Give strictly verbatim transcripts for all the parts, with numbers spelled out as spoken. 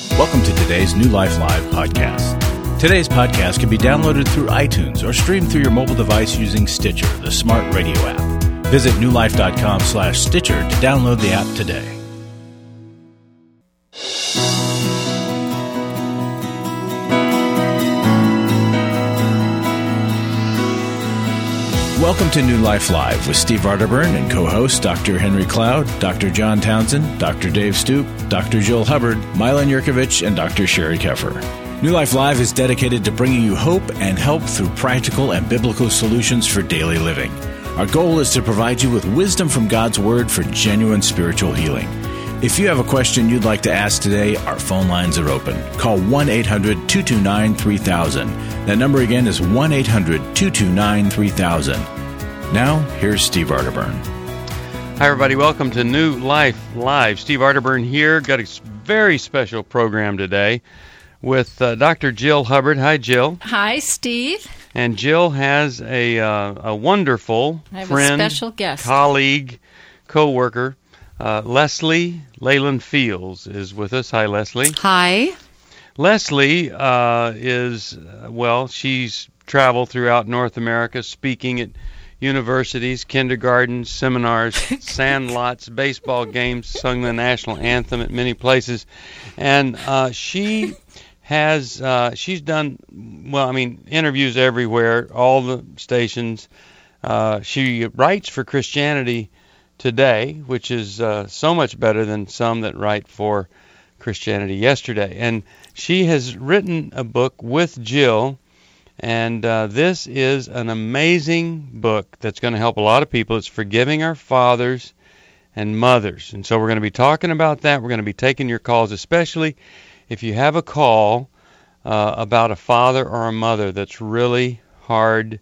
Welcome to today's New Life Live podcast. Today's podcast can be downloaded through iTunes or streamed through your mobile device using Stitcher, the smart radio app. Visit newlife.com slash Stitcher to download the app today. Welcome to New Life Live with Steve Arterburn and co-hosts Doctor Henry Cloud, Doctor John Townsend, Doctor Dave Stoop, Doctor Jill Hubbard, Milan Yurkovich, and Doctor Sherry Keffer. New Life Live is dedicated to bringing you hope and help through practical and biblical solutions for daily living. Our goal is to provide you with wisdom from God's Word for genuine spiritual healing. If you have a question you'd like to ask today, our phone lines are open. Call one eight hundred two two nine three thousand. That number again is one eight hundred two two nine three thousand. Now, here's Steve Arterburn. Hi, everybody. Welcome to New Life Live. Steve Arterburn here. Got a very special program today with uh, Doctor Jill Hubbard. Hi, Jill. Hi, Steve. And Jill has a uh, a wonderful I have friend, a special guest, colleague, co-worker. Uh, Leslie Leyland Fields is with us. Hi, Leslie. Hi. Leslie uh, is, uh, well, she's traveled throughout North America speaking at universities, kindergartens, seminars, sandlots, baseball games, sung the national anthem at many places. And uh, she has, uh, she's done, well, I mean, interviews everywhere, all the stations. Uh, she writes for Christianity Today, which is uh, so much better than some that write for Christianity Yesterday. And she has written a book with Jill, and uh, this is an amazing book that's going to help a lot of people. It's Forgiving Our Fathers and Mothers. And so we're going to be talking about that. We're going to be taking your calls, especially if you have a call uh, about a father or a mother that's really hard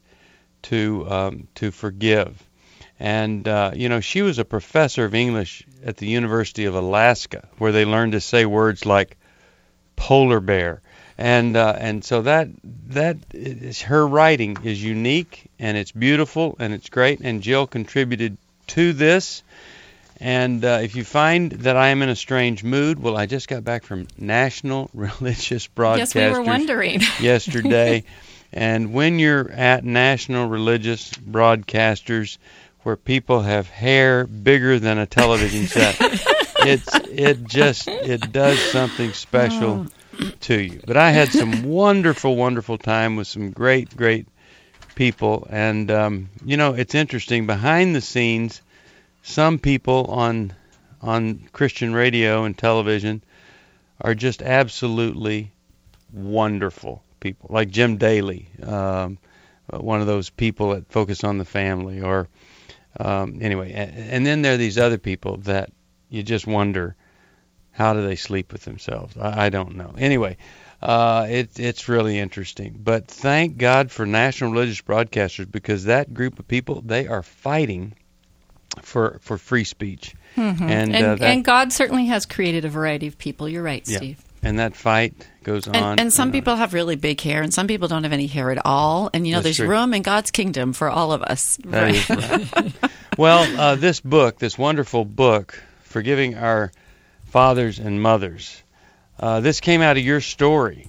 to um, to forgive. And, uh, you know, she was a professor of English at the University of Alaska, where they learned to say words like polar bear. And uh, and so that that is, her writing is unique, and it's beautiful, and it's great. And Jill contributed to this. And uh, if you find that I am in a strange mood, well, I just got back from National Religious Broadcasters. Yes, we were wondering. yesterday. And when you're at National Religious Broadcasters, where people have hair bigger than a television set, it's it just it does something special oh. to you. But I had some wonderful, wonderful time with some great, great people, and um, you know, it's interesting. Behind the scenes, some people on on Christian radio and television are just absolutely wonderful people, like Jim Daly, um, one of those people that focus on the family, or Um, anyway, and, and then there are these other people that you just wonder, how do they sleep with themselves? I, I don't know. Anyway, uh, it, it's really interesting. But thank God for National Religious Broadcasters, because that group of people, they are fighting for for free speech. Mm-hmm. And, and, uh, that, and God certainly has created a variety of people. You're right, yeah. Steve. And that fight goes on. And, and some and people on. have really big hair, and some people don't have any hair at all. And, you know, That's there's true. room in God's kingdom for all of us. That right. is right. Well, uh, this book, this wonderful book, Forgiving Our Fathers and Mothers, uh, this came out of your story.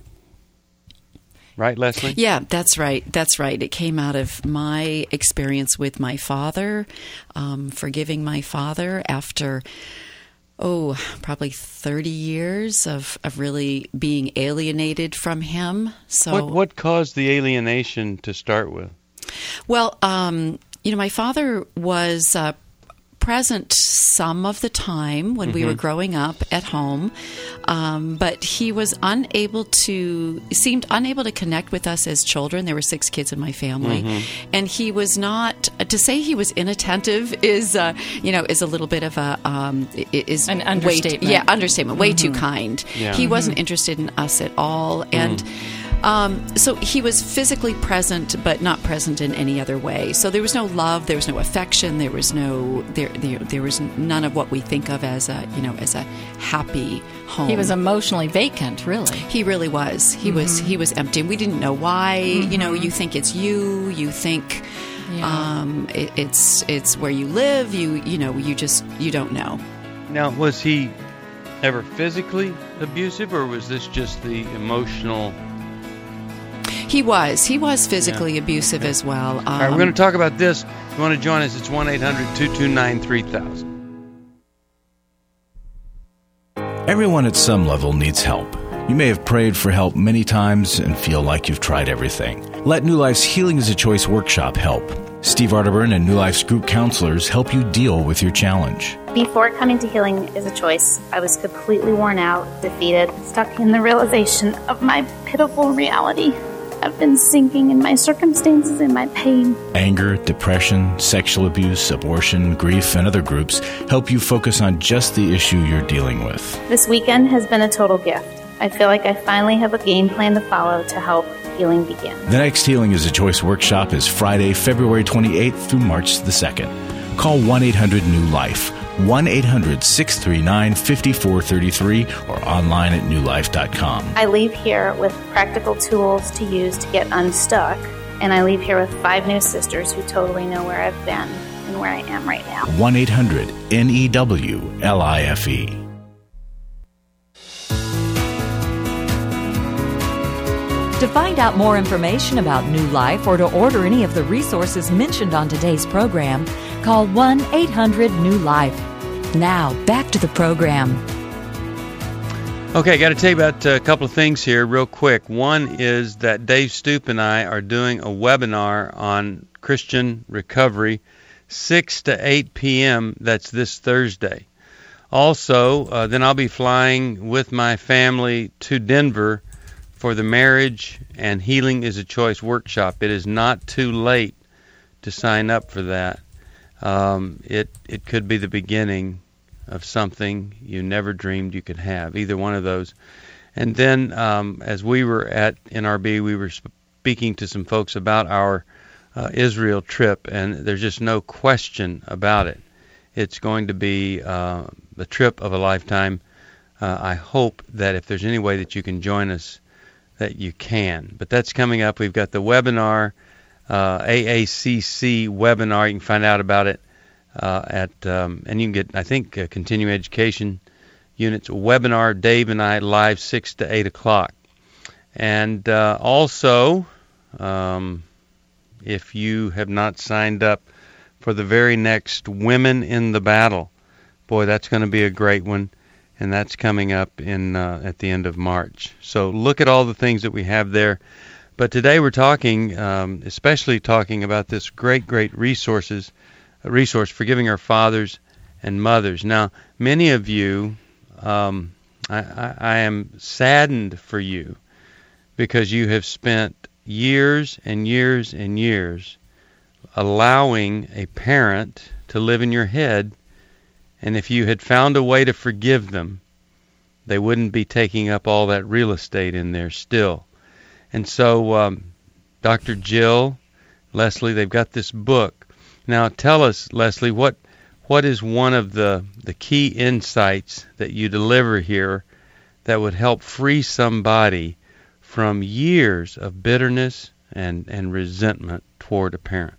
Right, Leslie? Yeah, that's right. That's right. It came out of my experience with my father, um, forgiving my father after... oh, probably thirty years of, of really being alienated from him. So, What, what caused the alienation to start with? Well, um, you know, my father was uh, present some of the time when mm-hmm. we were growing up at home, um, but he was unable to, seemed unable to connect with us as children. There were six kids in my family, mm-hmm. and he was not, to say he was inattentive is, uh, you know, is a little bit of a, um, is an understatement. Way, yeah, understatement, way mm-hmm. too kind. Yeah. He mm-hmm. wasn't interested in us at all, and mm-hmm. Um, so he was physically present, but not present in any other way. So there was no love, there was no affection, there was no there there, there was none of what we think of as a you know as a happy home. He was emotionally vacant, really. He really was. He mm-hmm. was he was empty. We didn't know why. Mm-hmm. You know, you think it's you. You think yeah. um, it, it's it's where you live. You you know you just you don't know. Now, was he ever physically abusive, or was this just the emotional? He was. He was physically Yeah. abusive as well. Um, All right, we're going to talk about this. If you want to join us, it's one eight hundred two two nine three thousand. Everyone at some level needs help. You may have prayed for help many times and feel like you've tried everything. Let New Life's Healing is a Choice workshop help. Steve Arterburn and New Life's group counselors help you deal with your challenge. Before coming to Healing is a Choice, I was completely worn out, defeated, stuck in the realization of my pitiful reality. I've been sinking in my circumstances and my pain. Anger, depression, sexual abuse, abortion, grief, and other groups help you focus on just the issue you're dealing with. This weekend has been a total gift. I feel like I finally have a game plan to follow to help healing begin. The next Healing is a Choice workshop is Friday, February twenty-eighth through March the second. Call one eight hundred new life, one eight hundred six three nine five four three three, or online at new life dot com. I leave here with practical tools to use to get unstuck, and I leave here with five new sisters who totally know where I've been and where I am right now. one eight hundred N E W L I F E. To find out more information about New Life or to order any of the resources mentioned on today's program, call one eight hundred new life. Now, back to the program. Okay, got to tell you about a couple of things here real quick. One is that Dave Stoop and I are doing a webinar on Christian recovery, six to eight p.m. That's this Thursday. Also, uh, then I'll be flying with my family to Denver for the Marriage and Healing is a Choice workshop. It is not too late to sign up for that. Um, it it could be the beginning of something you never dreamed you could have, either one of those. And then um, as we were at N R B, we were speaking to some folks about our uh, Israel trip, and there's just no question about it. It's going to be uh, the trip of a lifetime. Uh, I hope that if there's any way that you can join us, that you can. But that's coming up. We've got the webinar, uh, A A C C webinar. You can find out about it uh, at, um, and you can get, I think, uh, continuing education units webinar, Dave and I, live six to eight o'clock. And uh, also, um, if you have not signed up for the very next Women in the Battle, boy, that's going to be a great one. And that's coming up in uh, at the end of March. So look at all the things that we have there. But today we're talking, um, especially talking about this great, great resources, uh, resource Forgiving Our Fathers and Mothers. Now, many of you, um, I, I, I am saddened for you because you have spent years and years and years allowing a parent to live in your head. And if you had found a way to forgive them, they wouldn't be taking up all that real estate in there still. And so um, Doctor Jill, Leslie, they've got this book. Now tell us, Leslie, what what is one of the, the key insights that you deliver here that would help free somebody from years of bitterness and, and resentment toward a parent?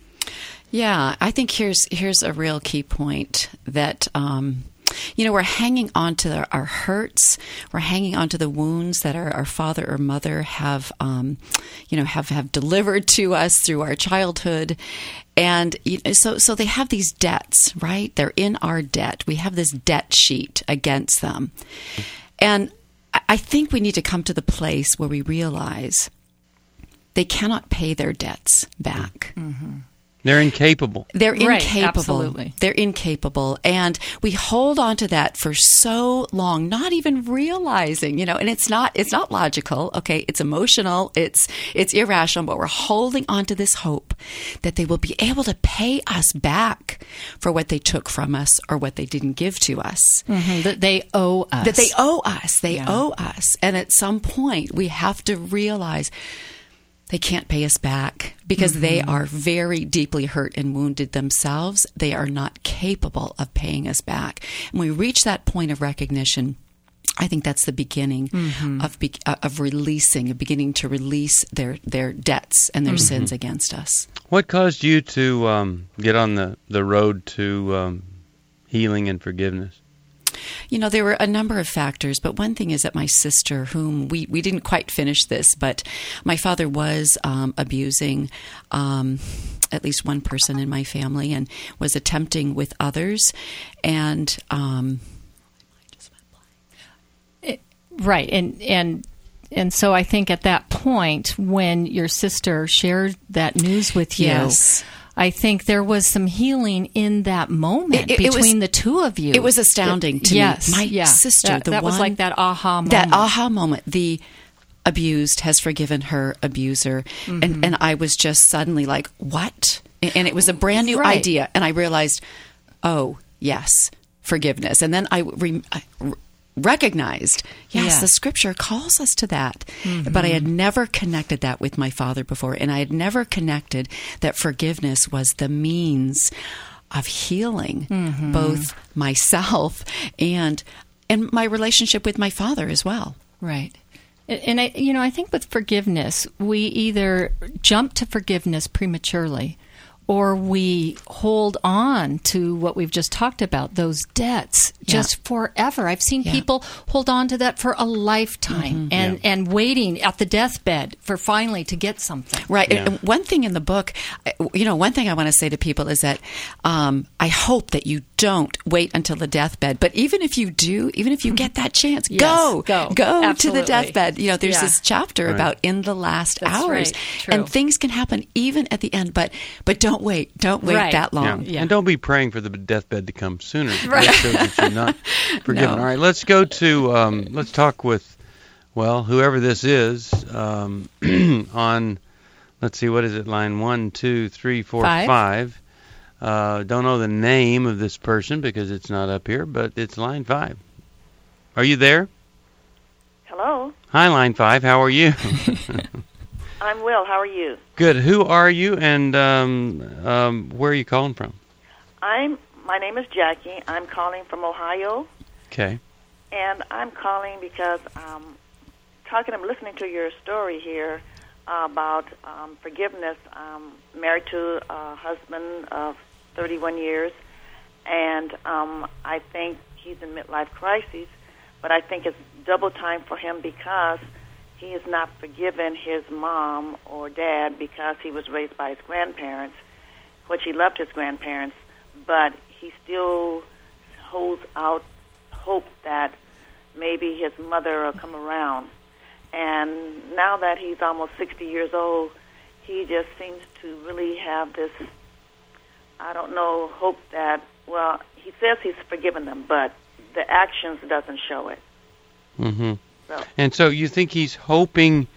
Yeah, I think here's here's a real key point that, um, you know, we're hanging on to our, our hurts. We're hanging on to the wounds that our, our father or mother have, um, you know, have, have delivered to us through our childhood. And you know, so so they have these debts, right? They're in our debt. We have this debt sheet against them. And I think we need to come to the place where we realize they cannot pay their debts back. Mm-hmm. They're incapable. They're Right, incapable. absolutely. They're incapable. And we hold on to that for so long, not even realizing, you know, and it's not it's not logical, okay? It's emotional, it's it's irrational, but we're holding on to this hope that they will be able to pay us back for what they took from us or what they didn't give to us. Mm-hmm. That they owe us. That they owe us. They Yeah. owe us. And at some point we have to realize they can't pay us back because mm-hmm. they are very deeply hurt and wounded themselves. They are not capable of paying us back. And when we reach that point of recognition, I think that's the beginning mm-hmm. of be- of releasing, of beginning to release their, their debts and their mm-hmm. sins against us. What caused you to um, get on the, the road to um, healing and forgiveness? You know, there were a number of factors, but one thing is that my sister, whom we, we didn't quite finish this, but my father was um, abusing um, at least one person in my family and was attempting with others. And um, it, right. And, and, and so I think at that point, when your sister shared that news with you, yes. I think there was some healing in that moment it, it, between it was, the two of you. It was astounding it, to yes, me. My yeah, sister, that, the that one, was like that aha moment. That aha moment. The abused has forgiven her abuser. Mm-hmm. And, and I was just suddenly like, what? And it was a brand new right. idea. And I realized, oh, yes, forgiveness. And then I, re, I recognized, yes, yeah. the scripture calls us to that. Mm-hmm. But I had never connected that with my father before. And I had never connected that forgiveness was the means of healing mm-hmm. both myself and and my relationship with my father as well. Right. And, I, you know, I think with forgiveness, we either jump to forgiveness prematurely or we hold on to what we've just talked about, those debts, yeah. just forever. I've seen yeah. people hold on to that for a lifetime mm-hmm. and, yeah. and waiting at the deathbed for finally to get something. Right. Yeah. And one thing in the book, you know, one thing I want to say to people is that um, I hope that you don't wait until the deathbed. But even if you do, even if you get that chance, yes, go, go, go Absolutely. to the deathbed. You know, there's yeah. this chapter right. about in the last That's hours. right. True. And things can happen even at the end. But but don't wait. Don't wait Right. that long. Yeah. Yeah. And don't be praying for the deathbed to come sooner. Right. That shows that you're not forgiven. No. All right, let's go to, um, let's talk with, well, whoever this is um, on, let's see, what is it, line one, two, three, four, Five. five. Uh, don't know the name of this person because it's not up here, but it's line five. Are you there? Hello. Hi, line five. How are you? I'm Will. How are you? Good. Who are you, and um, um, where are you calling from? I'm. My name is Jackie. I'm calling from Ohio, Okay. and I'm calling because um, talking. I'm listening to your story here uh, about um, forgiveness. I'm married to a husband of thirty-one years, and um, I think he's in midlife crisis. But I think it's double time for him because he has not forgiven his mom or dad because he was raised by his grandparents, which he loved his grandparents, but he still holds out hope that maybe his mother will come around. And now that he's almost sixty years old, he just seems to really have this, I don't know, hope that, well, he says he's forgiven them, but the actions doesn't show it. Mm-hmm. So. And so you think he's hoping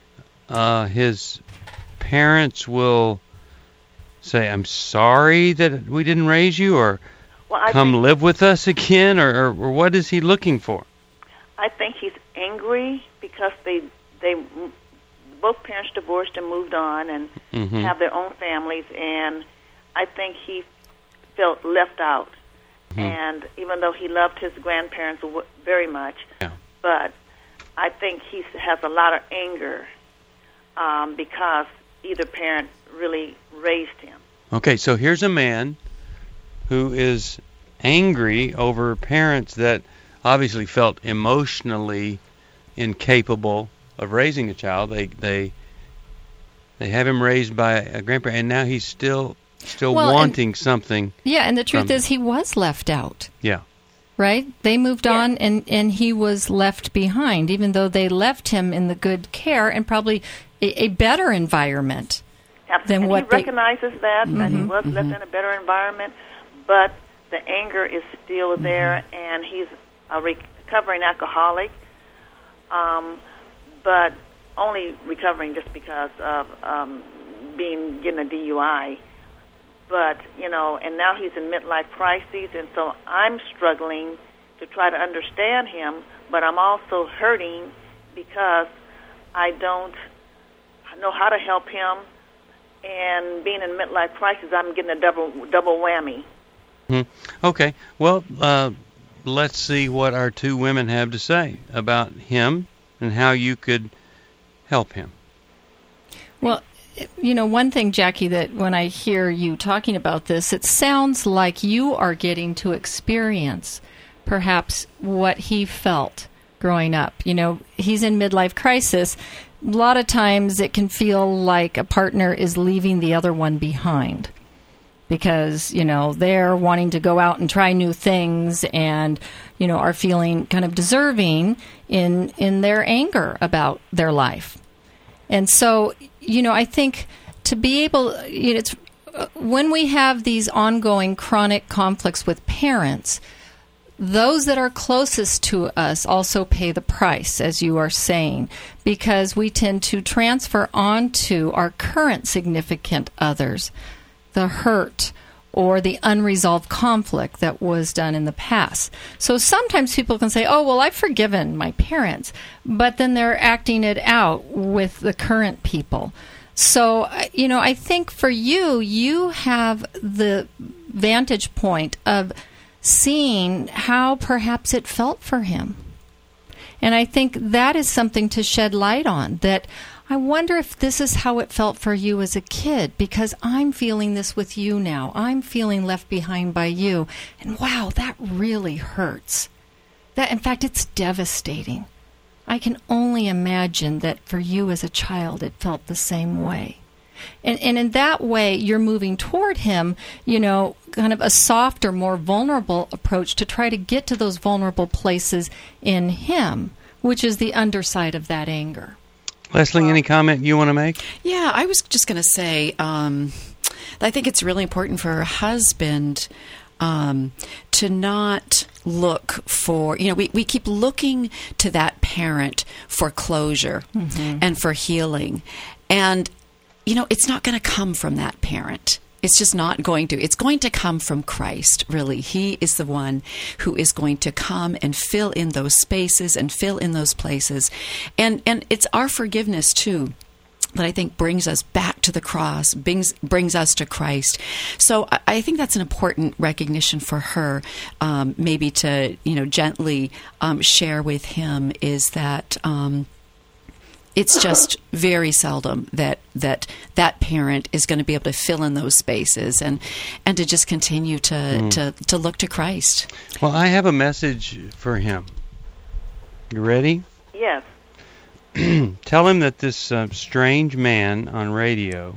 uh, his parents will say, I'm sorry that we didn't raise you, or well, I come think, live with us again, or, or, or what is he looking for? I think he's angry because they, they both parents divorced and moved on and mm-hmm. have their own families, and I think he felt left out. Mm-hmm. And even though he loved his grandparents w- very much, yeah. but I think he has a lot of anger um, because either parent really raised him. Okay, so here's a man who is angry over parents that obviously felt emotionally incapable of raising a child. They they they have him raised by a grandparent, and now he's still still well, wanting and, something. Yeah, and the truth from, is he was left out. Yeah. Right? They moved yeah. on, and, and he was left behind, even though they left him in the good care and probably a, a better environment than and what he they... recognizes that, mm-hmm, that he was mm-hmm. left in a better environment, but the anger is still there, mm-hmm. and he's a recovering alcoholic, um, but only recovering just because of um, being getting a D U I. But, you know, and now he's in midlife crises, and so I'm struggling to try to understand him, but I'm also hurting because I don't know how to help him, and being in midlife crisis, I'm getting a double double whammy. Mm-hmm. Okay, well, uh, let's see what our two women have to say about him and how you could help him. Well, you know, one thing, Jackie, that when I hear you talking about this, it sounds like you are getting to experience perhaps what he felt growing up. You know, he's in midlife crisis. A lot of times it can feel like a partner is leaving the other one behind because, you know, they're wanting to go out and try new things and, you know, are feeling kind of deserving in in their anger about their life. And so, you know, I think to be able, you know, it's when we have these ongoing chronic conflicts with parents, those that are closest to us also pay the price, as you are saying, because we tend to transfer onto our current significant others the hurt or the unresolved conflict that was done in the past. So sometimes people can say, oh, well, I've forgiven my parents, but then they're acting it out with the current people. So, you know, I think for you, you have the vantage point of seeing how perhaps it felt for him. And I think that is something to shed light on, that I wonder if this is how it felt for you as a kid, because I'm feeling this with you now. I'm feeling left behind by you. And wow, that really hurts. That, in fact, it's devastating. I can only imagine that for you as a child, it felt the same way. And, and in that way, you're moving toward him, you know, kind of a softer, more vulnerable approach to try to get to those vulnerable places in him, which is the underside of that anger. Leslie, any comment you want to make? Yeah, I was just going to say, um, I think it's really important for her husband um, to not look for, you know, we, we keep looking to that parent for closure mm-hmm. and for healing. And, you know, it's not going to come from that parent. It's just not going to. It's going to come from Christ, really. He is the one who is going to come and fill in those spaces and fill in those places. And and it's our forgiveness, too, that I think brings us back to the cross, brings brings us to Christ. So I, I think that's an important recognition for her, um, maybe to, you know, gently um, share with him, is that um, it's just very seldom that that that parent is going to be able to fill in those spaces and and to just continue to, mm. to, to look to Christ. Well, I have a message for him. You ready? Yes. Tell him that this uh, strange man on radio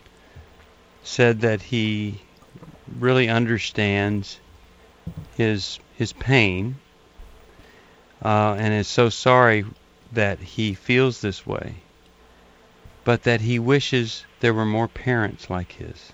said that he really understands his his pain uh, and is so sorry that he feels this way, but that he wishes there were more parents like his.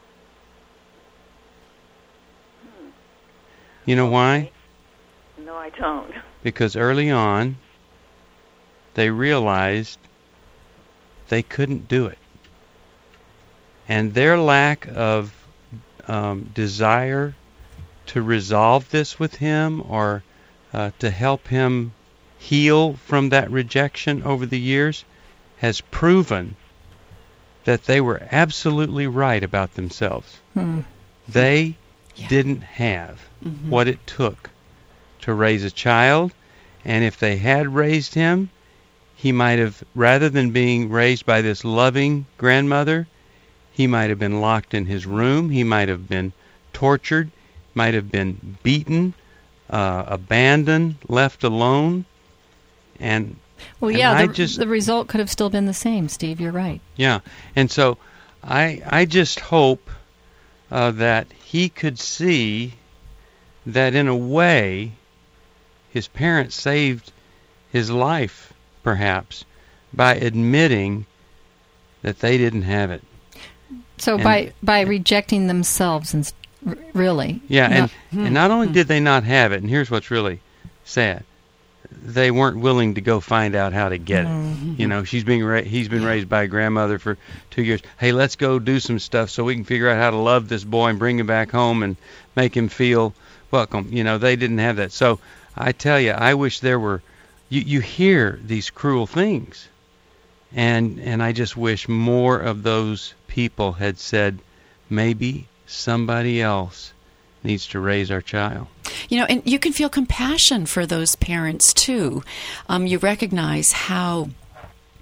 Hmm. You know why? No, I don't. Because early on, they realized they couldn't do it. And their lack of um, desire to resolve this with him or uh, to help him heal from that rejection over the years has proven that they were absolutely right about themselves. Hmm. They yeah. didn't have mm-hmm. what it took to raise a child, and if they had raised him, he might have, rather than being raised by this loving grandmother, he might have been locked in his room, he might have been tortured, might have been beaten, uh, abandoned, left alone. And well, and yeah, I the, just, the result could have still been the same, Steve. You're right. Yeah, and so I I just hope uh, that he could see that in a way his parents saved his life, perhaps, by admitting that they didn't have it. So and, by by rejecting themselves, and really. Yeah, no. and, hmm. and not only did they not have it, and here's what's really sad. They weren't willing to go find out how to get mm-hmm. it. You know, she's being ra- he's been raised by a grandmother for two years. Hey, let's go do some stuff so we can figure out how to love this boy and bring him back home and make him feel welcome. You know, they didn't have that. So I tell you, I wish there were. You you hear these cruel things, and and I just wish more of those people had said, maybe somebody else needs to raise our child. You know, and you can feel compassion for those parents too. Um, you recognize how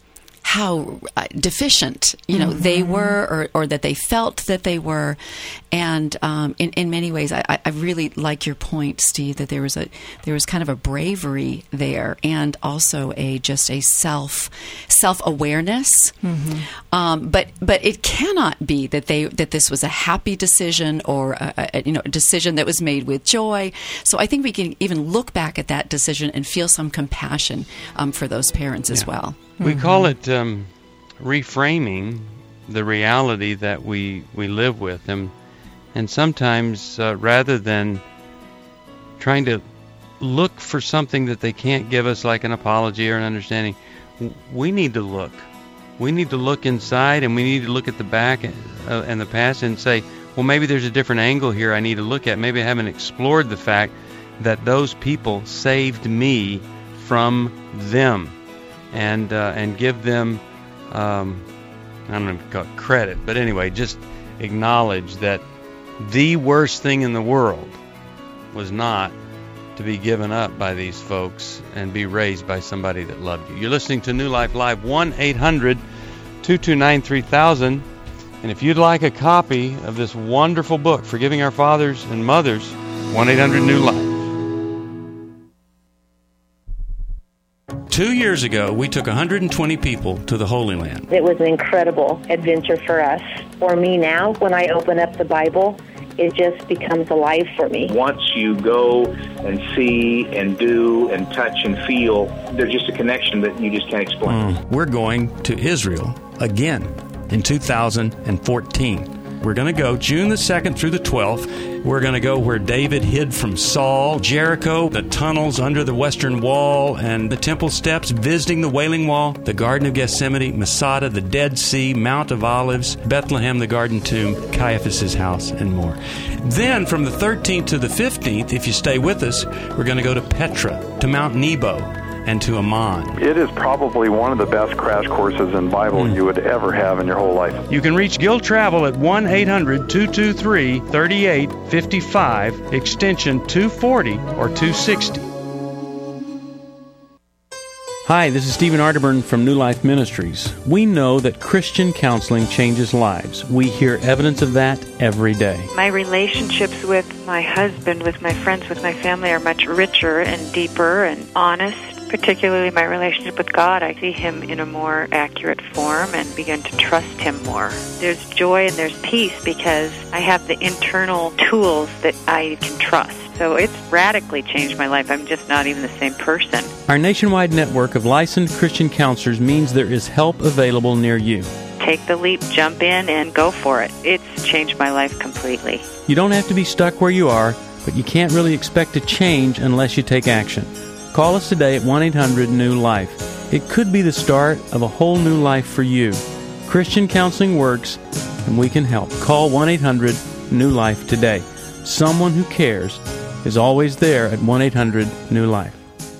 how uh, deficient, you know, mm-hmm. they were, or, or that they felt that they were. And um, in, in many ways, I, I really like your point, Steve, that there was a there was kind of a bravery there, and also a just a self self awareness. Mm-hmm. Um, but but it cannot be that they that this was a happy decision, or a, a, you know a decision that was made with joy. So I think we can even look back at that decision and feel some compassion um, for those parents yeah. as well. We mm-hmm. call it um, reframing the reality that we we live with, and and sometimes uh, rather than trying to look for something that they can't give us, like an apology or an understanding, we need to look. We need to look inside, and we need to look at the back uh, and the past and say, well, maybe there's a different angle here I need to look at. Maybe I haven't explored the fact that those people saved me from them, and uh, and give them, um, I don't know if you call it credit, but anyway, just acknowledge that the worst thing in the world was not to be given up by these folks and be raised by somebody that loved you. You're listening to New Life Live, one eight hundred two two nine three thousand. And if you'd like a copy of this wonderful book, Forgiving Our Fathers and Mothers, one eight hundred new life. Two years ago, we took one hundred twenty people to the Holy Land. It was an incredible adventure for us. For me now, when I open up the Bible, it just becomes alive for me. Once you go and see and do and touch and feel, there's just a connection that you just can't explain. Mm. We're going to Israel again in two thousand fourteen. We're going to go June the second through the twelfth. We're going to go where David hid from Saul, Jericho, the tunnels under the Western Wall, and the temple steps, visiting the Wailing Wall, the Garden of Gethsemane, Masada, the Dead Sea, Mount of Olives, Bethlehem, the Garden Tomb, Caiaphas' house, and more. Then, from the thirteenth to the fifteenth, if you stay with us, we're going to go to Petra, to Mount Nebo, and to Amman. It is probably one of the best crash courses in Bible mm. you would ever have in your whole life. You can reach Guild Travel at one eight hundred two two three three eight five five, extension two forty or two sixty. Hi, this is Stephen Arterburn from New Life Ministries. We know that Christian counseling changes lives. We hear evidence of that every day. My relationships with my husband, with my friends, with my family are much richer and deeper and honest. Particularly my relationship with God, I see Him in a more accurate form and begin to trust Him more. There's joy and there's peace because I have the internal tools that I can trust. So it's radically changed my life. I'm just not even the same person. Our nationwide network of licensed Christian counselors means there is help available near you. Take the leap, jump in, and go for it. It's changed my life completely. You don't have to be stuck where you are, but you can't really expect to change unless you take action. Call us today at one eight hundred new life. It could be the start of a whole new life for you. Christian counseling works, and we can help. Call one eight hundred new life today. Someone who cares is always there at one eight hundred new life.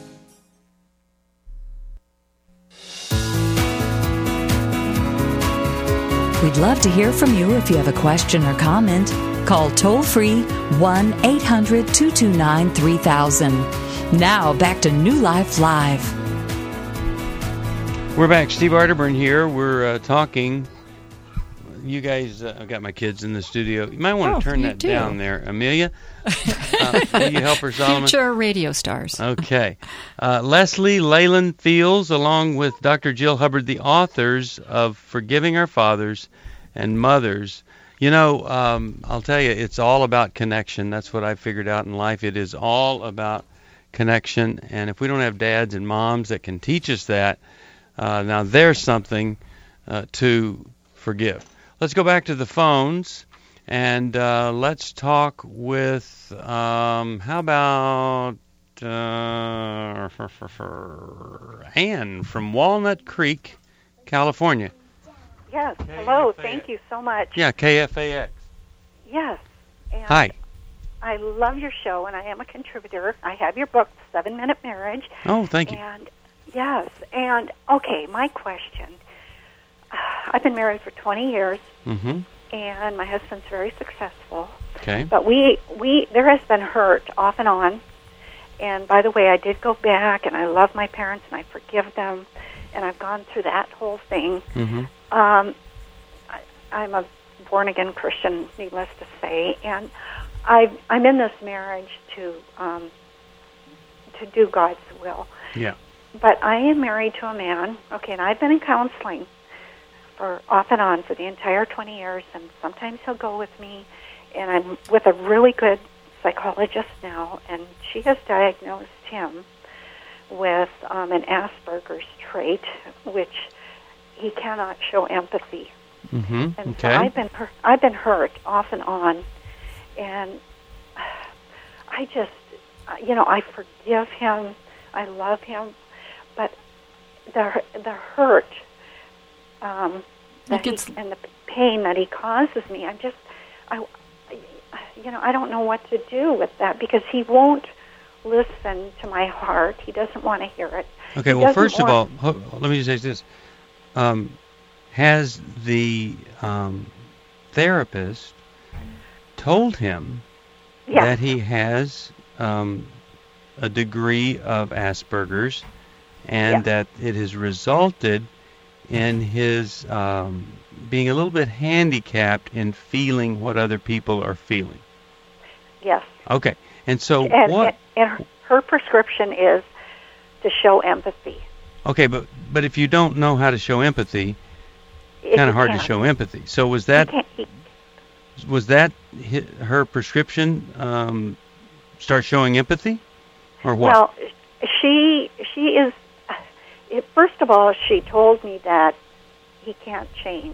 We'd love to hear from you if you have a question or comment. Call toll-free one eight hundred two two nine three thousand. Now, back to New Life Live. We're back. Steve Arterburn here. We're uh, talking. You guys, uh, I've got my kids in the studio. You might want to oh, turn that do. down there. Amelia, uh, will you help her, Solomon? Future radio stars. Okay. Uh, Leslie Leyland Fields, along with Doctor Jill Hubbard, the authors of Forgiving Our Fathers and Mothers. You know, um, I'll tell you, it's all about connection. That's what I figured out in life. It is all about connection, and if we don't have dads and moms that can teach us that, uh, now there's something uh, to forgive. Let's go back to the phones, and uh, let's talk with, um, how about uh, for, for, for Ann from Walnut Creek, California. Yes, hello, thank you so much. Yeah, K F A X. Yes. And Hi. I love your show, and I am a contributor. I have your book, Seven Minute Marriage. Oh, thank you. And yes, and okay, my question. Uh, I've been married for twenty years, mm-hmm. and my husband's very successful. Okay. But we, we, there has been hurt off and on. And by the way, I did go back, and I love my parents, and I forgive them. and I've gone through that whole thing. Mm-hmm. Um, I, I'm a born-again Christian, needless to say, and I've, I'm in this marriage to um, to do God's will. Yeah. But I am married to a man, okay, and I've been in counseling for off and on for the entire twenty years, and sometimes he'll go with me, and I'm with a really good psychologist now, and she has diagnosed him with um, an Asperger's trait, which he cannot show empathy. Mm-hmm. And Okay. so I've been hurt, I've been hurt off and on, and I just, you know, I forgive him, I love him, but the the hurt um, that he, and the pain that he causes me, I'm just, I, you know, I don't know what to do with that because he won't listen to my heart. He doesn't want to hear it. Okay, He well, doesn't first of all, want- ho- let me just say this. Um, has the um, therapist told him Yeah. that he has um, a degree of Asperger's and that it has resulted in his um, being a little bit handicapped in feeling what other people are feeling? Yes. Okay, and so and, what... and her, her prescription is to show empathy. Okay, but but if you don't know how to show empathy, If kind you of hard to can. show empathy. So was that He can't- he- was that hi her prescription? Um, start showing empathy, or what? Well, she she is. It, first of all, she told me that he can't change,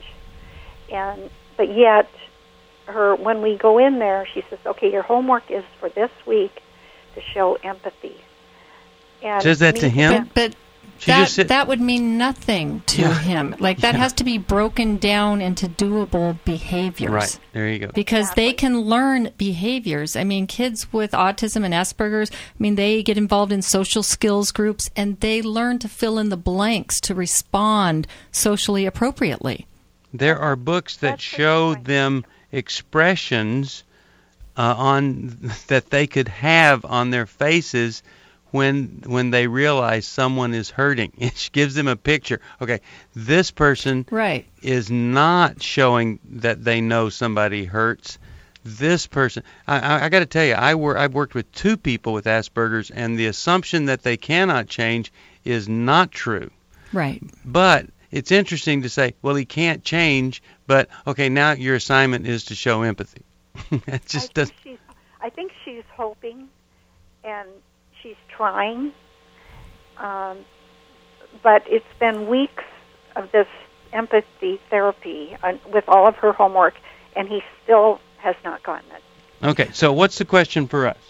and but yet, her when we go in there, she says, "Okay, your homework is for this week to show empathy." And Says that me- to him? But She that, just said- that would mean nothing to Yeah. him. Like, that Yeah. has to be broken down into doable behaviors. Right, there you go. Because they can learn behaviors. I mean, kids with autism and Asperger's, I mean, they get involved in social skills groups, and they learn to fill in the blanks to respond socially appropriately. There are books that show them expressions uh, on that they could have on their faces when when they realize someone is hurting. It gives them a picture. Okay, this person right. is not showing that they know somebody hurts. This person, I, I, I got to tell you, I wor- I've worked with two people with Asperger's, and the assumption that they cannot change is not true. Right. But it's interesting to say, well, he can't change, but okay, now your assignment is to show empathy. It just does. She's, I think she's hoping, and she's trying, um, but it's been weeks of this empathy therapy uh, with all of her homework, and he still has not gotten it. Okay, so what's the question for us?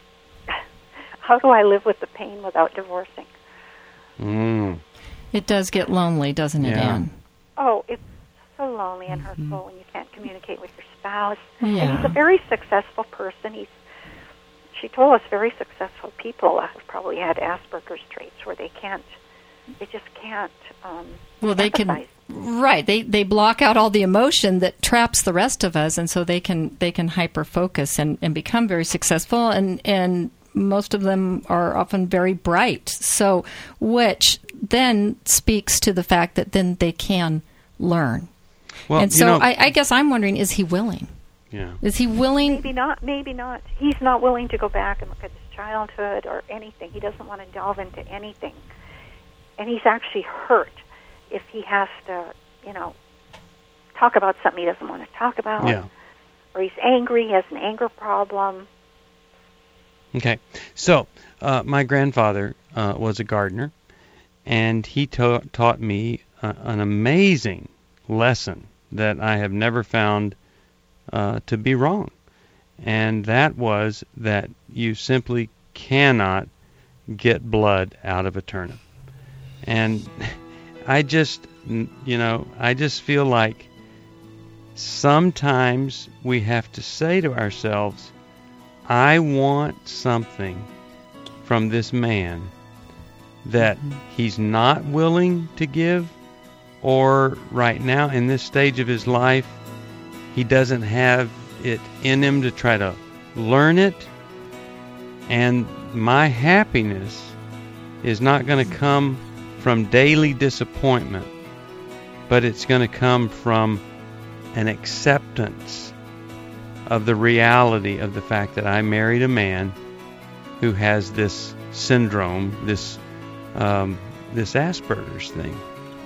How do I live with the pain without divorcing? Mm. It does get lonely, doesn't it, Yeah. Anne? Oh, it's so lonely and hurtful when you can't communicate with your spouse. And Yeah. he's a very successful person. He's, she told us very successful people have probably had Asperger's traits where they can't, they just can't um, Well, they can, empathize. right? They they block out all the emotion that traps the rest of us, and so they can they can hyper focus and, and become very successful, and and most of them are often very bright. So, which then speaks to the fact that then they can learn. Well, and you so know- I, I guess I'm wondering: is he willing? Yeah. Is he willing? Maybe not. Maybe not. He's not willing to go back and look at his childhood or anything. He doesn't want to delve into anything, and he's actually hurt if he has to, you know, talk about something he doesn't want to talk about. Yeah. Or he's angry. He has an anger problem. Okay, so uh, my grandfather uh, was a gardener, and he ta- taught me uh, an amazing lesson that I have never found uh, to be wrong, and that was that you simply cannot get blood out of a turnip. And I just, you know, I just feel like sometimes we have to say to ourselves, I want something from this man that he's not willing to give, or right now in this stage of his life, he doesn't have it in him to try to learn it. And my happiness is not going to come from daily disappointment, but it's going to come from an acceptance of the reality of the fact that I married a man who has this syndrome, this um, this Asperger's thing.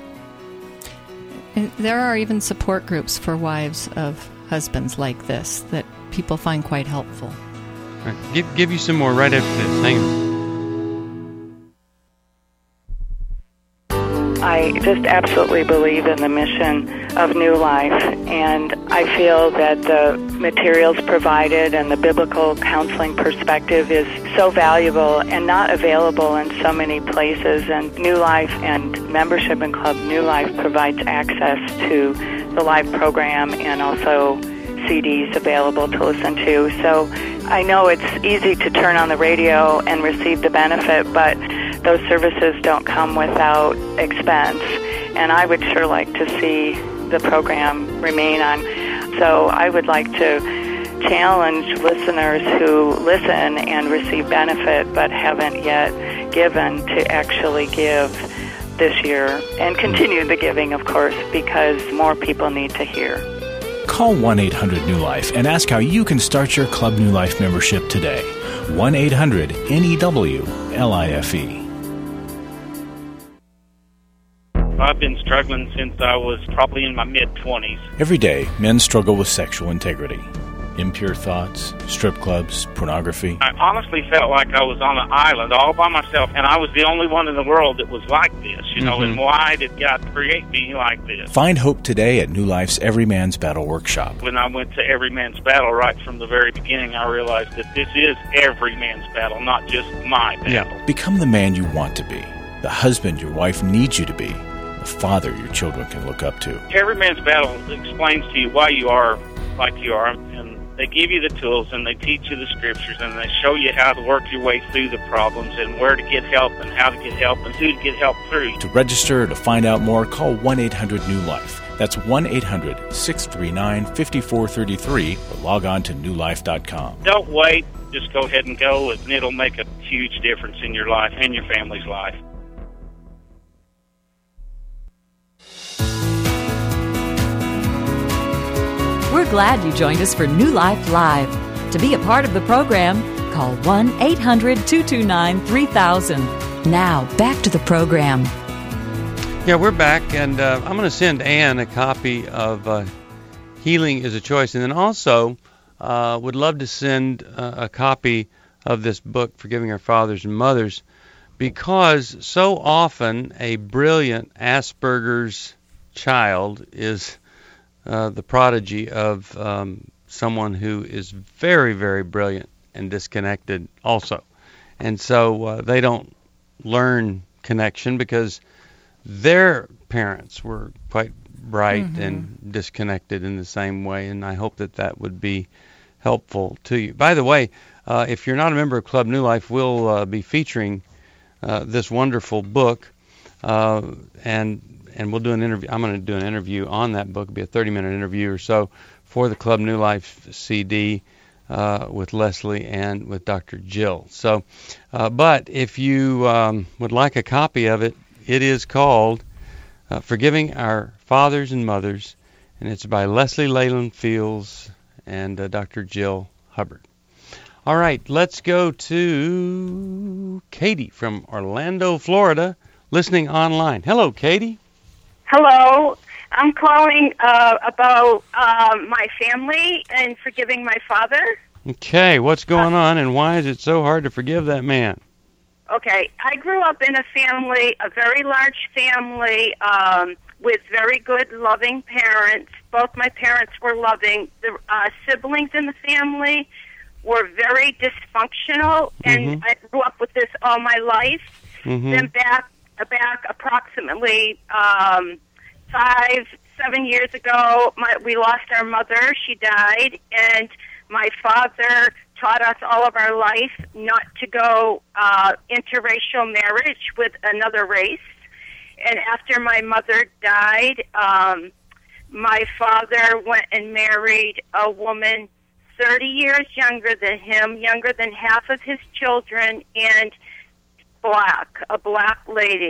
And there are even support groups for wives of husbands like this that people find quite helpful. All right. Give, give you some more right after this. Hang on. I just absolutely believe in the mission of New Life, and I feel that the materials provided and the biblical counseling perspective is so valuable and not available in so many places. And New Life and membership in Club New Life provides access to the live program and also C Ds available to listen to. So I know it's easy to turn on the radio and receive the benefit, but those services don't come without expense, and I would sure like to see the program remain on. So I would like to challenge listeners who listen and receive benefit but haven't yet given to actually give this year, and continue the giving, of course, because more people need to hear. Call one eight hundred new life and ask how you can start your Club New Life membership today. one eight hundred N E W L I F E. I've been struggling since I was probably in my mid-twenties. Every day, men struggle with sexual integrity. Impure thoughts, strip clubs, pornography. I honestly felt like I was on an island all by myself, and I was the only one in the world that was like this, you know, Mhm. and why did God create me like this? Find hope today at New Life's Every Man's Battle Workshop. When I went to Every Man's Battle right from the very beginning, I realized that this is every man's battle, not just my battle. Become the man you want to be, the husband your wife needs you to be, the father your children can look up to. Every Man's Battle explains to you why you are like you are, and they give you the tools, and they teach you the scriptures, and they show you how to work your way through the problems, and where to get help, and how to get help, and who to get help through. To register or to find out more, call one eight hundred new life. That's one eight hundred six three nine five four three three, or log on to new life dot com. Don't wait. Just go ahead and go, and it'll make a huge difference in your life and your family's life. We're glad you joined us for New Life Live. To be a part of the program, call one eight hundred two two nine three thousand. Now, back to the program. Yeah, we're back, and uh, I'm going to send Ann a copy of uh, Healing is a Choice, and then also uh, would love to send uh, a copy of this book, Forgiving Our Fathers and Mothers, because so often a brilliant Asperger's child is uh, the prodigy of um, someone who is very, very brilliant and disconnected also. And so uh, they don't learn connection because their parents were quite bright mm-hmm. and disconnected in the same way, and I hope that that would be helpful to you. By the way, uh, if you're not a member of Club New Life, we'll uh, be featuring uh, this wonderful book, uh, and and we'll do an interview. I'm going to do an interview on that book. It'll be a thirty-minute interview or so for the Club New Life C D uh, with Leslie and with Doctor Jill. So, uh, but if you um, would like a copy of it, it is called uh, Forgiving Our Fathers and Mothers, and it's by Leslie Leyland Fields and uh, Doctor Jill Hubbard. All right, let's go to Katie from Orlando, Florida, listening online. Hello, Katie. Hello. I'm calling uh, about uh, my family and forgiving my father. Okay, what's going on, and why is it so hard to forgive that man? Okay, I grew up in a family, a very large family, um, with very good, loving parents. Both my parents were loving. The uh, siblings in the family were very dysfunctional, and mm-hmm. I grew up with this all my life. Mm-hmm. Then back, back approximately um, five, seven years ago, my, we lost our mother. She died, and my father taught us all of our life not to go uh, interracial marriage with another race. And after my mother died, um, my father went and married a woman thirty years younger than him, younger than half of his children, and black, a black lady.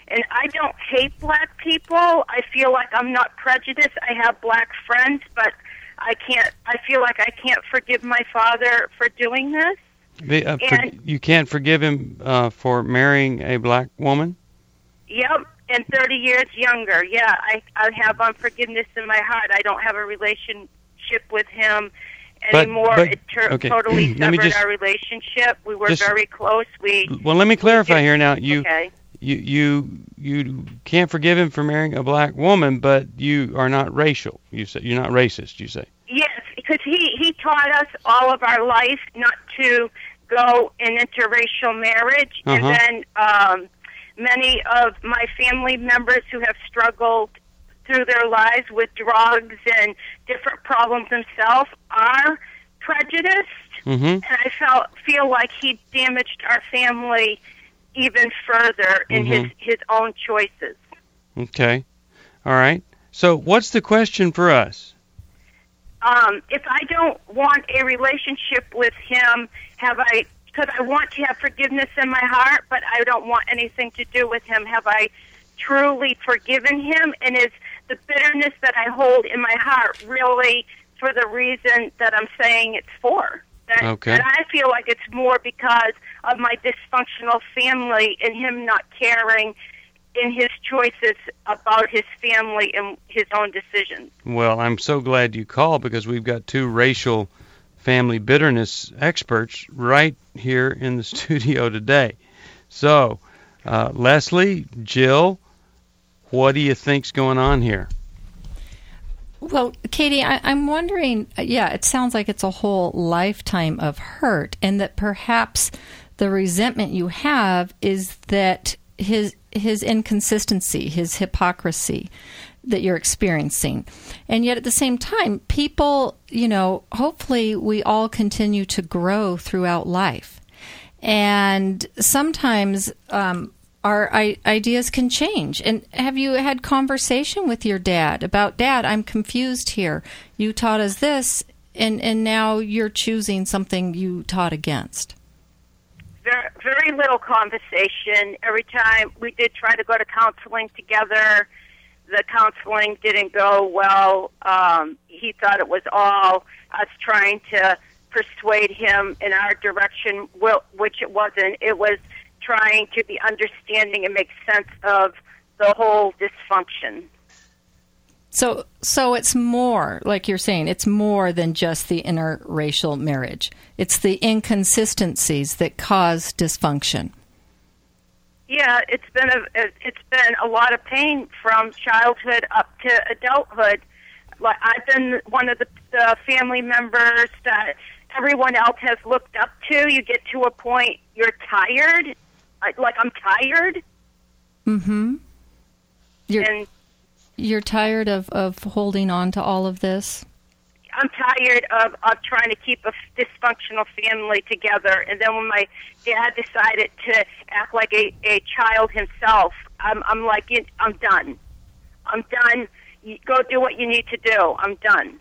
And I don't hate black people. I feel like I'm not prejudiced. I have black friends, but I can't. I feel like I can't forgive my father for doing this. The, uh, for, you can't forgive him uh, for marrying a black woman? Yep, and thirty years younger. Yeah, I, I have unforgiveness in my heart. I don't have a relationship with him anymore. But, but, it ter- okay. totally Let me severed just- our relationship. We were just- very close. We Well, let me clarify here now. You, okay. you, you, you can't forgive him for marrying a black woman, but you are not racial. You say you're not racist. You say. Yes, because he, he taught us all of our life not to go in interracial marriage. Uh-huh. And then um, many of my family members who have struggled through their lives with drugs and different problems themselves are prejudiced. Mm-hmm. And I felt feel like he damaged our family even further in Mm-hmm. his, his own choices. Okay. All right. So what's the question for us? Um, if I don't want a relationship with him, have I, because I want to have forgiveness in my heart, but I don't want anything to do with him, have I truly forgiven him? And is the bitterness that I hold in my heart really for the reason that I'm saying it's for? That, Okay. that I feel like it's more because of my dysfunctional family and him not caring in his choices about his family and his own decisions. Well, I'm so glad you called because we've got two racial family bitterness experts right here in the studio today. So, uh, Leslie, Jill, what do you think's going on here? Well, Katie, I, I'm wondering, yeah, it sounds like it's a whole lifetime of hurt, and that perhaps the resentment you have is that his his inconsistency, his hypocrisy that you're experiencing. And yet at the same time, people, you know, hopefully we all continue to grow throughout life. And sometimes um, our I- ideas can change. And have you had conversation with your dad about, Dad, I'm confused here. You taught us this, and, and now you're choosing something you taught against? Very, very little conversation. Every time we did try to go to counseling together, the counseling didn't go well. Um, he thought it was all us trying to persuade him in our direction, which it wasn't. It was trying to be understanding and make sense of the whole dysfunction. So, so it's more, like you're saying, it's more than just the interracial marriage. It's the inconsistencies that cause dysfunction. Yeah, it's been a it's been a lot of pain from childhood up to adulthood. Like I've been one of the, the family members that everyone else has looked up to. You get to a point you're tired, like I'm tired. Mm-hmm. You're, and you're tired of, of holding on to all of this? I'm tired of, of trying to keep a dysfunctional family together. And then when my dad decided to act like a, a child himself, I'm, I'm like, I'm done. I'm done. You go do what you need to do. I'm done.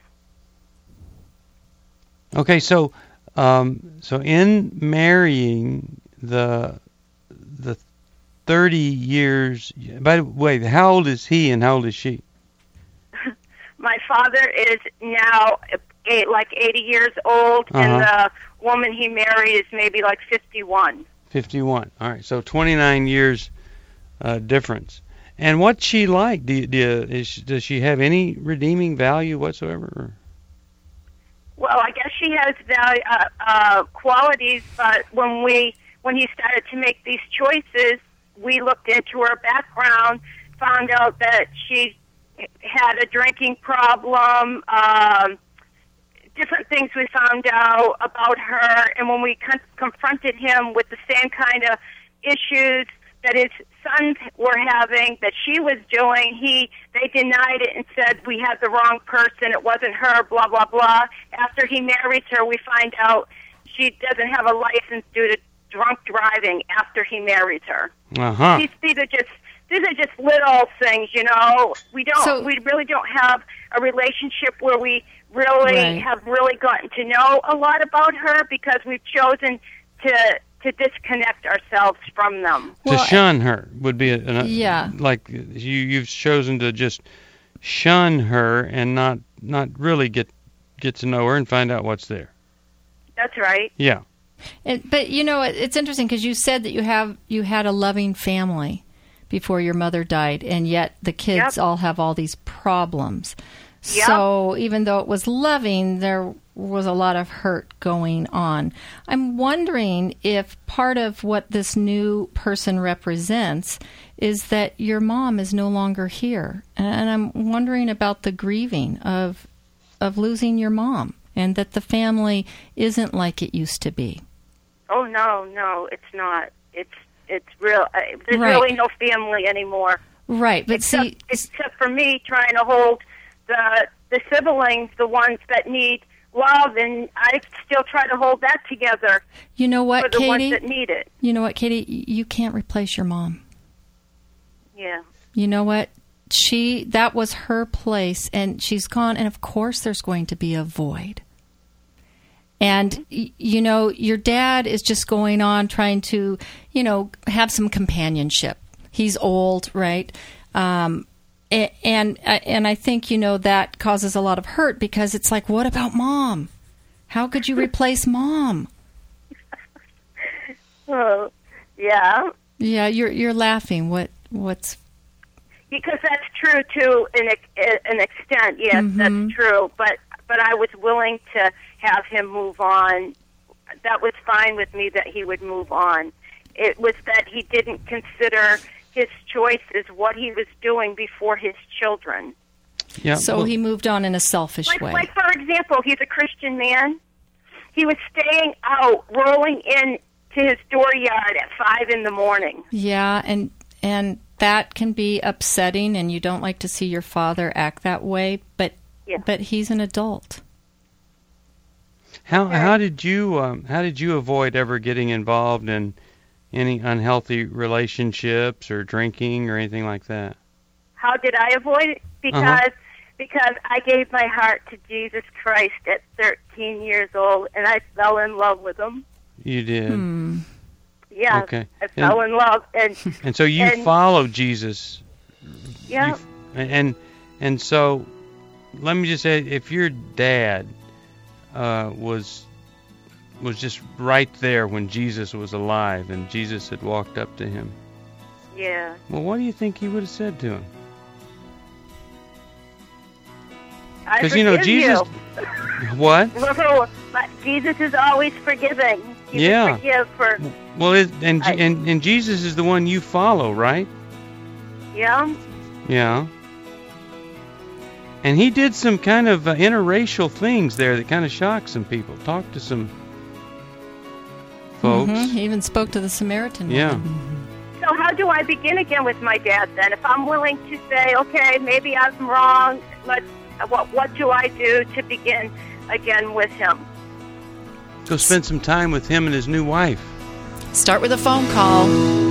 Okay, so um, so in marrying the the thirty years. By the way, how old is he and how old is she? My father is now eight, like eighty years old, Uh-huh. and the woman he married is maybe like fifty-one. fifty-one. All right, so twenty-nine years uh, difference. And what's she like? Do, you- do, you- is, she- does she have any redeeming value whatsoever? Or? Well, I guess she has value, uh, uh, qualities, but when we when he started to make these choices, we looked into her background, found out that she had a drinking problem, um, different things we found out about her, and when we con- confronted him with the same kind of issues that his sons were having, that she was doing, he they denied it and said we had the wrong person, it wasn't her, blah, blah, blah. After he marries her, we find out she doesn't have a license due to drunk driving after he marries her. Uh-huh. These, these are just these are just little things, you know. We don't So- we really don't have a relationship where we really Right. have really gotten to know a lot about her because we've chosen to to disconnect ourselves from them. To well, shun her would be a, a, yeah. like you you've chosen to just shun her and not not really get get to know her and find out what's there. That's right. Yeah. It, but you know, it, it's interesting because you said that you have you had a loving family before your mother died, and yet the kids yep. all have all these problems. Yep. So even though it was loving, there was a lot of hurt going on. I'm wondering if part of what this new person represents is that your mom is no longer here, and I'm wondering about the grieving of of losing your mom, and that the family isn't like it used to be. Oh no, no, it's not. It's it's real. Uh, there's right. really no family anymore. Right, but except, see, except for me trying to hold the the siblings, the ones that need love, and I still try to hold that together. You know what, for the Katie? ones that need it. You know what, Katie? You can't replace your mom. Yeah. You know what? She that was her place, and she's gone. And of course, there's going to be a void. And, you know, your dad is just going on trying to, you know, have some companionship. He's old, right? Um, and, and and I think, you know, that causes a lot of hurt because it's like, what about mom? How could you replace mom? Oh, yeah. Yeah, you're you're laughing. What what's because that's true to an an extent. Yes, mm-hmm. that's true. But but I was willing to have him move on. That was fine with me that he would move on. It was that he didn't consider his choices, what he was doing before his children. Yeah. So well, he moved on in a selfish like, way. Like, for example, he's a Christian man. He was staying out, rolling in to his dooryard at five in the morning. Yeah, and and that can be upsetting, and you don't like to see your father act that way, but yeah. but he's an adult. How how did you um, how did you avoid ever getting involved in any unhealthy relationships or drinking or anything like that? How did I avoid it? Because uh-huh. because I gave my heart to Jesus Christ at thirteen years old, and I fell in love with him. You did. Hmm. Yeah, okay. I fell and, in love, and and so you and, followed Jesus. Yeah. You, and and so, let me just say, if your dad uh, was was just right there when Jesus was alive and Jesus had walked up to him, yeah. well, what do you think he would have said to him? Because you know Jesus. You. What? But Jesus is always forgiving. He yeah. Forgive for. Well, it, and, I, and and Jesus is the one you follow, right? Yeah. Yeah. And he did some kind of uh, interracial things there that kind of shocked some people. Talked to some folks. Mm-hmm. He even spoke to the Samaritan yeah. woman. Mm-hmm. So how do I begin again with my dad then? If I'm willing to say, okay, maybe I'm wrong, let's, what, what do I do to begin again with him? Go spend some time with him and his new wife. Start with a phone call.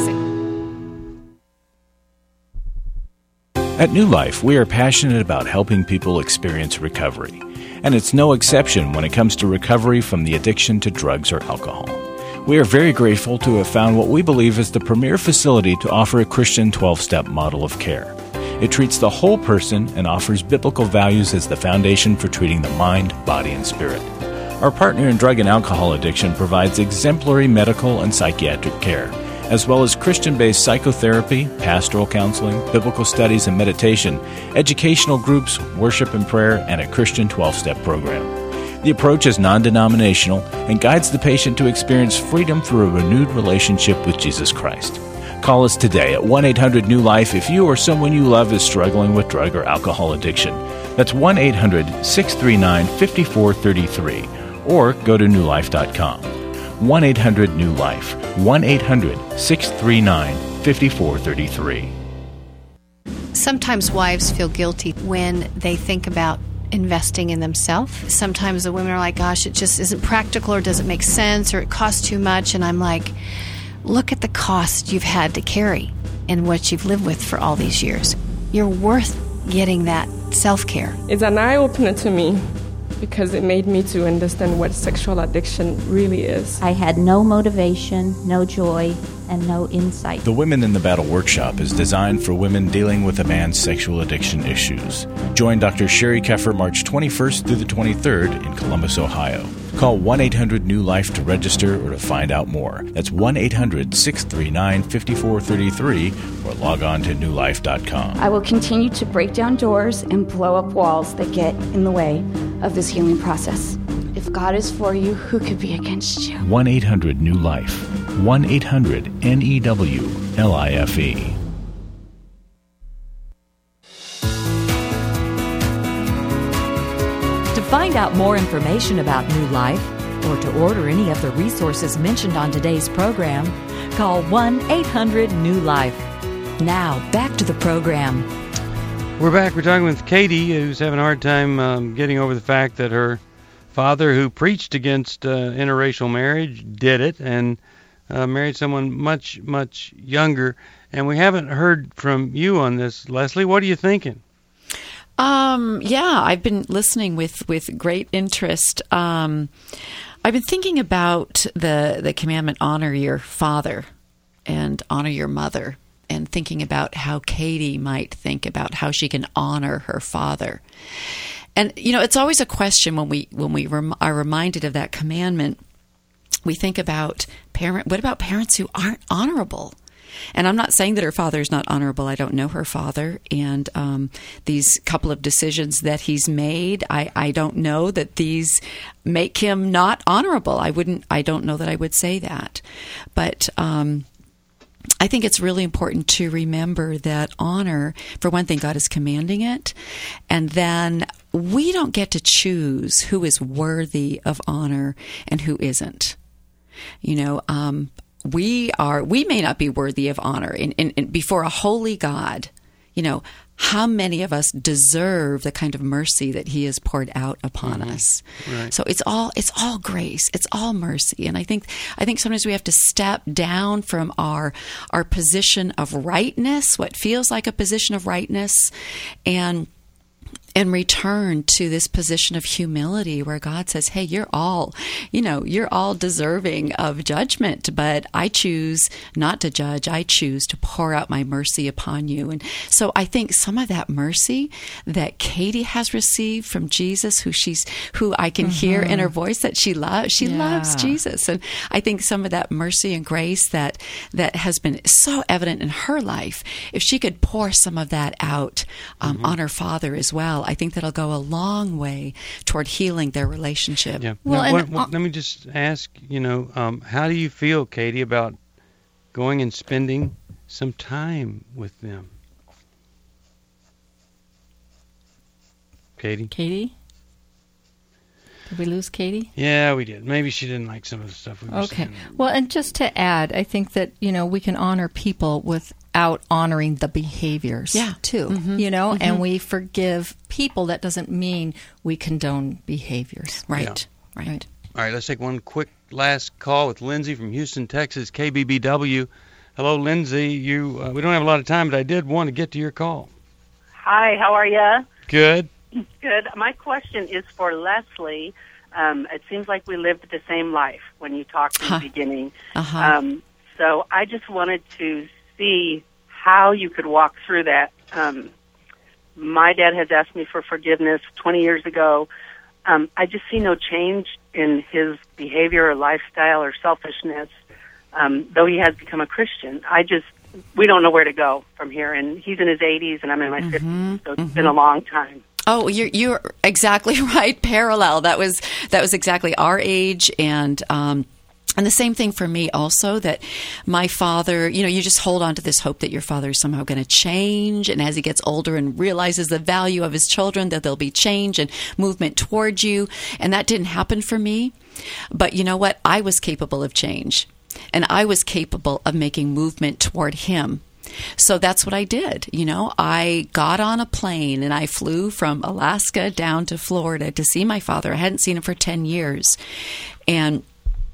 At New Life, we are passionate about helping people experience recovery. And it's no exception when it comes to recovery from the addiction to drugs or alcohol. We are very grateful to have found what we believe is the premier facility to offer a Christian twelve-step model of care. It treats the whole person and offers biblical values as the foundation for treating the mind, body, and spirit. Our partner in drug and alcohol addiction provides exemplary medical and psychiatric care, as well as Christian-based psychotherapy, pastoral counseling, biblical studies and meditation, educational groups, worship and prayer, and a Christian twelve-step program. The approach is non-denominational and guides the patient to experience freedom through a renewed relationship with Jesus Christ. Call us today at one eight hundred new life if you or someone you love is struggling with drug or alcohol addiction. That's one eight hundred six three nine five four three three, or go to new life dot com. one eight hundred new life, one eight hundred six three nine five four three three. Sometimes wives feel guilty when they think about investing in themselves. Sometimes the women are like, gosh, it just isn't practical, or doesn't make sense, or it costs too much. And I'm like, look at the cost you've had to carry and what you've lived with for all these years. You're worth getting that self-care. It's an eye-opener to me because it made me to understand what sexual addiction really is. I had no motivation, no joy, and no insight. The Women in the Battle workshop is designed for women dealing with a man's sexual addiction issues. Join Doctor Sherry Keffer March twenty-first through the twenty-third in Columbus, Ohio. Call one eight hundred new life to register or to find out more. That's one eight hundred six three nine five four three three or log on to new life dot com. I will continue to break down doors and blow up walls that get in the way of this healing process. If God is for you, who could be against you? one eight hundred new life. one eight hundred N E W L I F E. To find out more information about New Life or to order any of the resources mentioned on today's program, call one eight hundred new life. Now, back to the program. We're back. We're talking with Katie, who's having a hard time um, getting over the fact that her father, who preached against uh, interracial marriage, did it and uh, married someone much, much younger. And we haven't heard from you on this, Leslie. What are you thinking? Um, yeah, I've been listening with, with great interest. Um, I've been thinking about the, the commandment, honor your father and honor your mother, and thinking about how Katie might think about how she can honor her father. And, you know, it's always a question when we when we rem- are reminded of that commandment. We think about parent. What about parents who aren't honorable? And I'm not saying that her father is not honorable. I don't know her father. And um, these couple of decisions that he's made, I, I don't know that these make him not honorable. I wouldn't, I don't know that I would say that. But um, I think it's really important to remember that honor, for one thing, God is commanding it. And then we don't get to choose who is worthy of honor and who isn't. You know, um, we are, we may not be worthy of honor in, in, in before a holy God. You know, how many of us deserve the kind of mercy that he has poured out upon mm-hmm. us? Right. So it's all, it's all grace. It's all mercy. And I think, I think sometimes we have to step down from our, our position of rightness, what feels like a position of rightness, and and return to this position of humility where God says, hey, you're all, you know, you're all deserving of judgment, but I choose not to judge. I choose to pour out my mercy upon you. And so I think some of that mercy that Katie has received from Jesus, who she's, who I can mm-hmm. hear in her voice that she loves, she yeah. loves Jesus. And I think some of that mercy and grace that, that has been so evident in her life, if she could pour some of that out um, mm-hmm. on her father as well, I think that'll go a long way toward healing their relationship. Yeah. Well, now, what, what, let me just ask, you know, um, how do you feel, Katie, about going and spending some time with them? Katie? Katie? Did we lose Katie? Yeah, we did. Maybe she didn't like some of the stuff we were okay. saying. Well, and just to add, I think that, you know, we can honor people without honoring the behaviors, yeah. too, mm-hmm. you know, mm-hmm. and we forgive people. That doesn't mean we condone behaviors. Right. Yeah. right. Right. All right, let's take one quick last call with Lindsay from Houston, Texas, K B B W. Hello, Lindsay. You, uh, we don't have a lot of time, but I did want to get to your call. Hi, how are you? Good. Good. My question is for Leslie. Um, it seems like we lived the same life when you talked in huh. the beginning. Uh-huh. Um, so I just wanted to see how you could walk through that. Um, my dad has asked me for forgiveness twenty years ago. Um, I just see no change in his behavior or lifestyle or selfishness, um, though he has become a Christian. I just, we don't know where to go from here. And he's in his eighties and I'm in my mm-hmm. fifties, so it's mm-hmm. been a long time. Oh, you're you're exactly right. Parallel. That was that was exactly our age, and um, and the same thing for me also. That my father, you know, you just hold on to this hope that your father is somehow going to change, and as he gets older and realizes the value of his children, that there'll be change and movement toward you. And that didn't happen for me. But you know what? I was capable of change, and I was capable of making movement toward him. So that's what I did. You know, I got on a plane and I flew from Alaska down to Florida to see my father. I hadn't seen him for ten years. And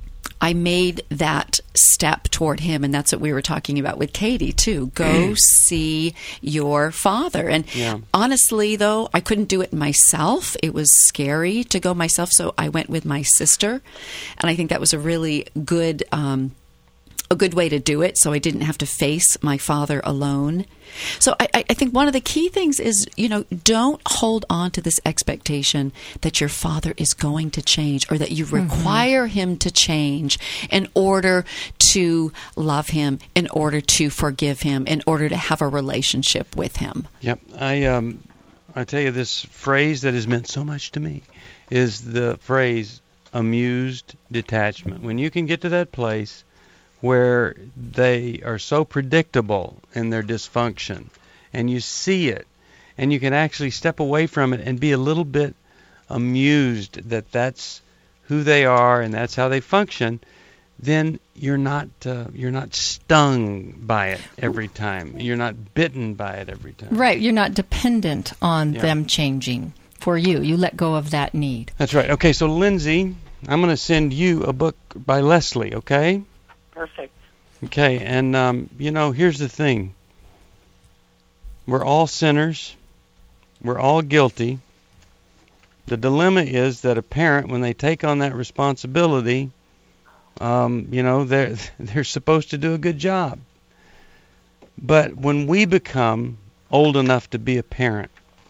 I made that step toward him, and that's what we were talking about with Katie too. Go see your father. And Yeah. honestly, though, I couldn't do it myself. It was scary to go myself, so I went with my sister, and I think that was a really good um, a good way to do it, so I didn't have to face my father alone. So I, I think one of the key things is, you know, don't hold on to this expectation that your father is going to change or that you require mm-hmm. him to change in order to love him, in order to forgive him, in order to have a relationship with him. Yep. I um, I tell you, this phrase that has meant so much to me is the phrase amused detachment. When you can get to that place where they are so predictable in their dysfunction, and you see it, and you can actually step away from it and be a little bit amused that that's who they are and that's how they function, then you're not uh, you're not stung by it every time. You're not bitten by it every time. Right. You're not dependent on Yeah. them changing for you. You let go of that need. That's right. Okay, so Lindsay, I'm going to send you a book by Leslie, okay? Perfect. Okay, and, um, you know, here's the thing. We're all sinners. We're all guilty. The dilemma is that a parent, when they take on that responsibility, um, you know, they're, they're supposed to do a good job. But when we become old enough to be a parent,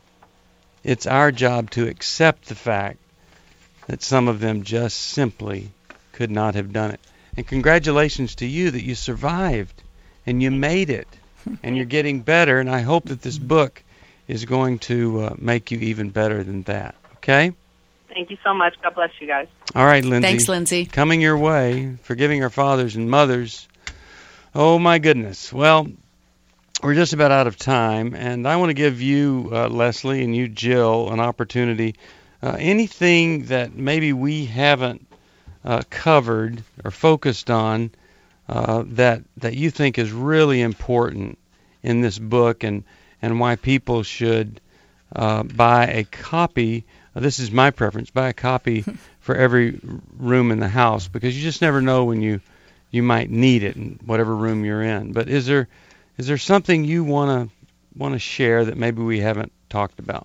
it's our job to accept the fact that some of them just simply could not have done it. And congratulations to you that you survived and you made it and you're getting better. And I hope that this book is going to uh, make you even better than that. Okay? Thank you so much. God bless you guys. All right, Lindsay. Thanks, Lindsay. Coming your way, forgiving our fathers and mothers. Oh, my goodness. Well, we're just about out of time. And I want to give you, uh, Leslie, and you, Jill, an opportunity. Uh, anything that maybe we haven't Uh, covered or focused on uh, that that you think is really important in this book, and, and why people should uh, buy a copy. Uh, this is my preference: buy a copy for every room in the house, because you just never know when you you might need it in whatever room you're in. But is there is there something you want to want to share that maybe we haven't talked about?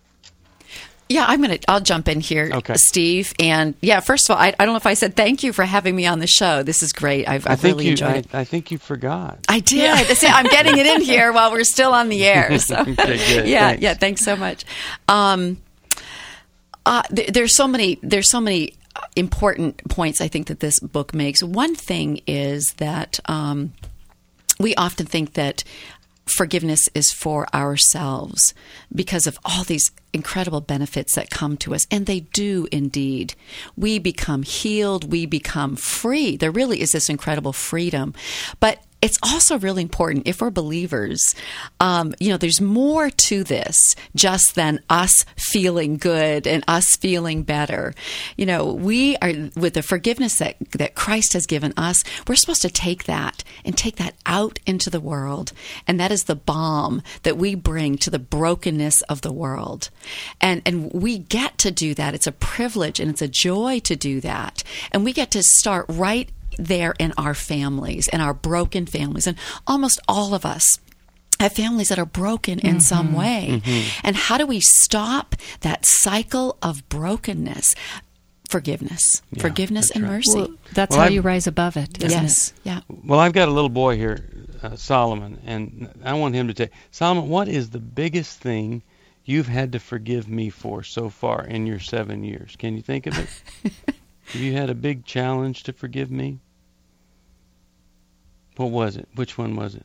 Yeah, I'm gonna. I'll jump in here, okay. Steve. And yeah, first of all, I, I don't know if I said thank you for having me on the show. This is great. I've, I I've think really you, enjoyed I, it. I think you forgot. I did. Yeah. See, I'm getting it in here while we're still on the air. So Okay, good. yeah, Thanks. yeah. Thanks so much. Um, uh, th- there's so many. There's so many important points I think that this book makes. One thing is that um, we often think that forgiveness is for ourselves because of all these incredible benefits that come to us. And they do indeed. We become healed. We become free. There really is this incredible freedom. But it's also really important, if we're believers, um, you know, there's more to this just than us feeling good and us feeling better. You know, we are, with the forgiveness that, that Christ has given us, we're supposed to take that and take that out into the world. And that is the balm that we bring to the brokenness of the world. And, and we get to do that. It's a privilege and it's a joy to do that. And we get to start right there in our families, in our broken families. And almost all of us have families that are broken in mm-hmm. some way. Mm-hmm. And how do we stop that cycle of brokenness? Forgiveness. Yeah, Forgiveness and right. mercy. Well, that's well, how I've, you rise above it, isn't yes. it? Yeah. Well, I've got a little boy here, uh, Solomon, and I want him to tell Solomon, what is the biggest thing you've had to forgive me for so far in your seven years? Can you think of it? Have you had a big challenge to forgive me? What was it? Which one was it?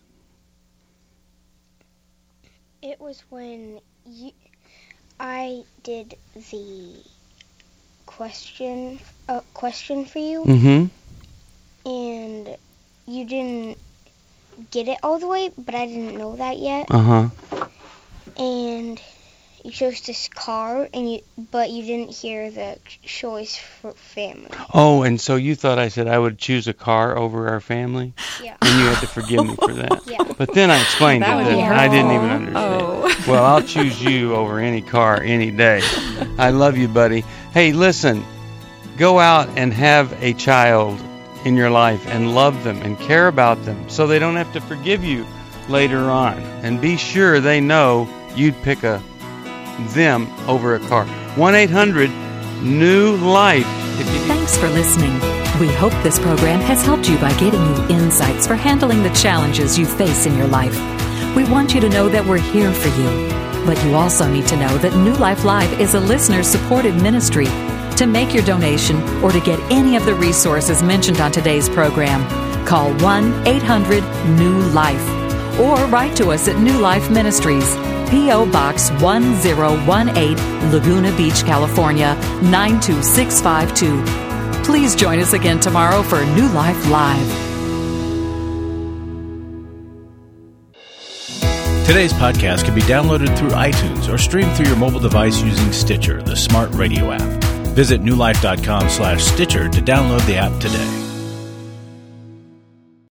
It was when you, I did the question uh, question for you, mm-hmm. and you didn't get it all the way, but I didn't know that yet. Uh-huh. And you chose this car, and you but you didn't hear the choice for family. Oh, and so you thought I said I would choose a car over our family? Yeah. And you had to forgive me for that. Yeah. But then I explained That it, would be and I didn't even hurtful. understand. Oh. Well, I'll choose you over any car any day. I love you, buddy. Hey, listen, go out and have a child in your life and love them and care about them so they don't have to forgive you later on. And be sure they know you'd pick a them over a car. one eight hundred new life. Thanks for listening. We hope this program has helped you by getting you insights for handling the challenges you face in your life. We want you to know that we're here for you. But you also need to know that New Life Live is a listener-supported ministry. To make your donation or to get any of the resources mentioned on today's program, call one eight hundred new life or write to us at New Life Ministries, P O. Box one zero one eight, Laguna Beach, California, nine two six five two. Please join us again tomorrow for New Life Live. Today's podcast can be downloaded through iTunes or streamed through your mobile device using Stitcher, the smart radio app. Visit newlife.com slash Stitcher to download the app today.